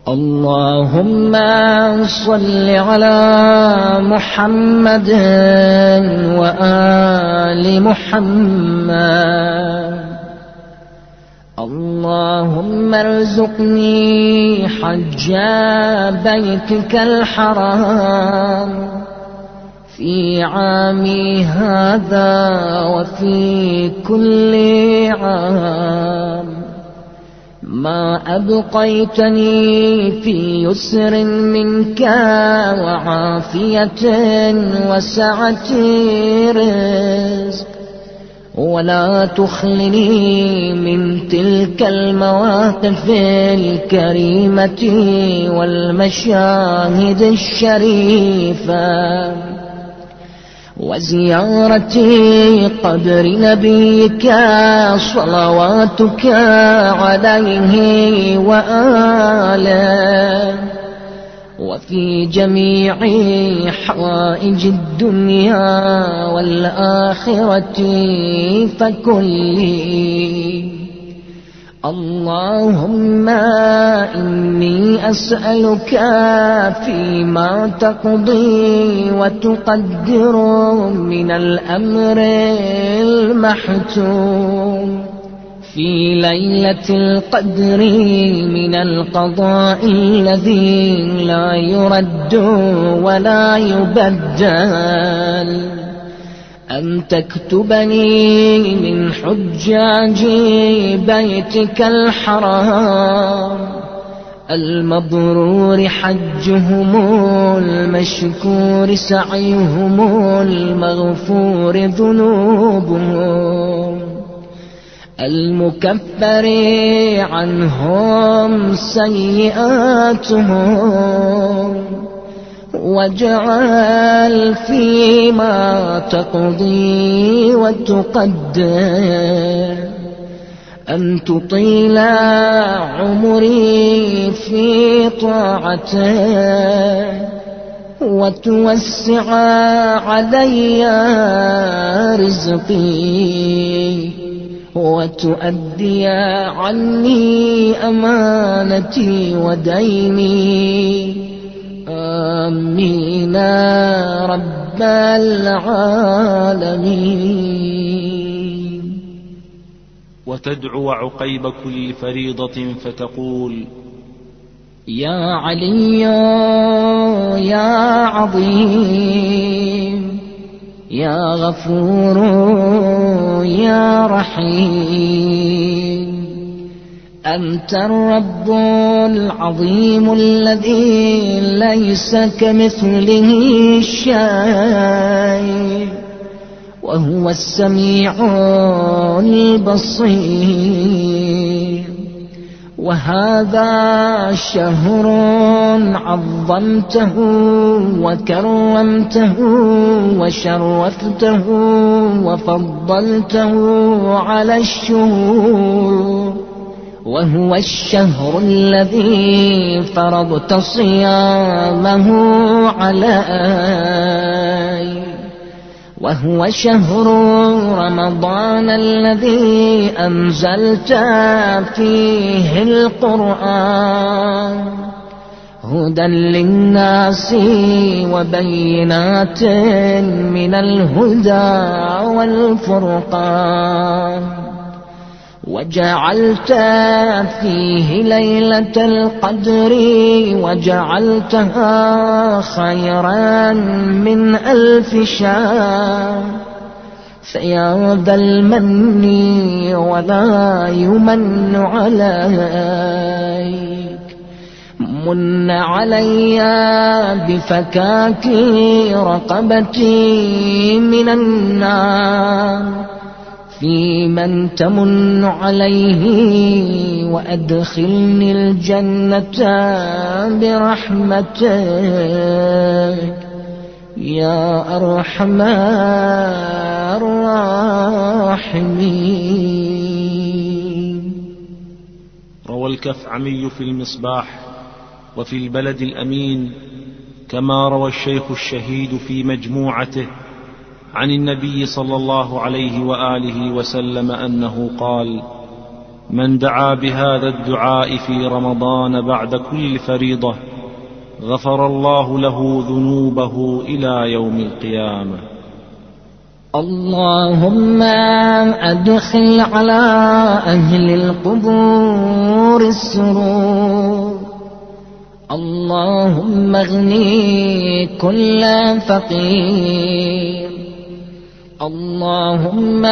اللهم صل على محمد وآل محمد. اللهم ارزقني حج بيتك الحرام في عامي هذا وفي كل عام، ما أبقيتني في يسر منك وعافية وسعة رزق، ولا تخلني من تلك المواقف الكريمة والمشاهد الشريفة وزيارة قبر نبيك صلواتك عليه وآله، وفي جميع حوائج الدنيا والآخرة فكلي. اللهم إني أسألك فيما تقضي وتقدر من الأمر المحتوم في ليلة القدر من القضاء الذي لا يرد ولا يبدل، أن تكتبني من حجاج بيتك الحرام المبرور حجهم، المشكور سعيهم، المغفور ذنوبهم، المكفر عنهم سيئاتهم. واجعل فيما تقضي وتقدر أن تطيل عمري في طاعته، وتوسع علي رزقي، وتؤدي عني أمانتي وديني. آمين رب العالمين. وتدعو عقيب كل فريضة فتقول: يا علي يا عظيم يا غفور يا رحيم، أنت الرب العظيم الذي ليس كمثله شيء، وهو السميع البصير. وهذا شهر عظمته وكرمته وشرفته وفضلته على الشهور، وهو الشهر الذي فرضت صيامه علي، وهو شهر رمضان الذي أنزلت فيه القرآن هدى للناس وبينات من الهدى والفرقان. وجعلت فيه ليلة القدر وجعلتها خيرا من 1000 شهر، فيا ذا المن ولا يمن عليك، من علي بفكاك رقبتي من النار في من تمن عليه، وأدخلني الجنة برحمتك يا أرحم الراحمين. روى الكفعمي في المصباح وفي البلد الأمين، كما روى الشيخ الشهيد في مجموعته عن النبي صلى الله عليه وآله وسلم أنه قال: من دعا بهذا الدعاء في رمضان بعد كل فريضة غفر الله له ذنوبه إلى يوم القيامة. اللهم أدخل على أهل القبور السرور. اللهم اغني كل فقير. اللهم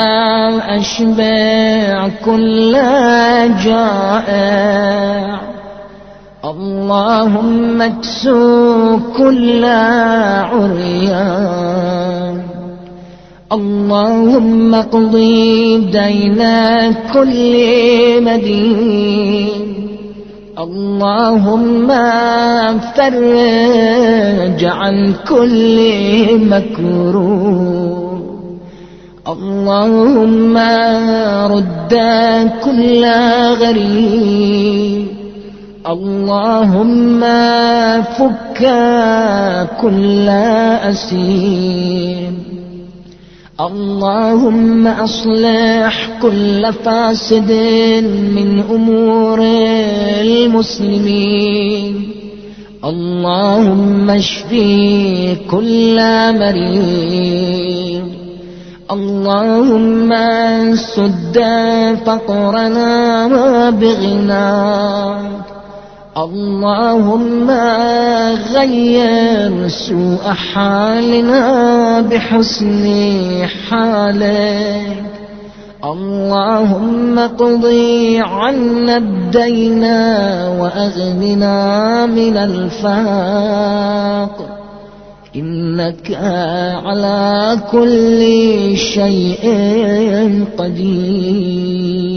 أشبع كل جائع. اللهم اكسو كل عريان. اللهم اقضي دين كل مدين. اللهم فرج عن كل مكروه. اللهم رد كل غريب. اللهم فك كل أسير. اللهم أصلح كل فاسد من أمور المسلمين. اللهم اشفي كل مريض. اللهم سد فقرنا بغناك. اللهم غير سوء حالنا بحسن حالك. اللهم اقضي عنا الدين وأغننا من الفقر. إنك على كل شيء قدير.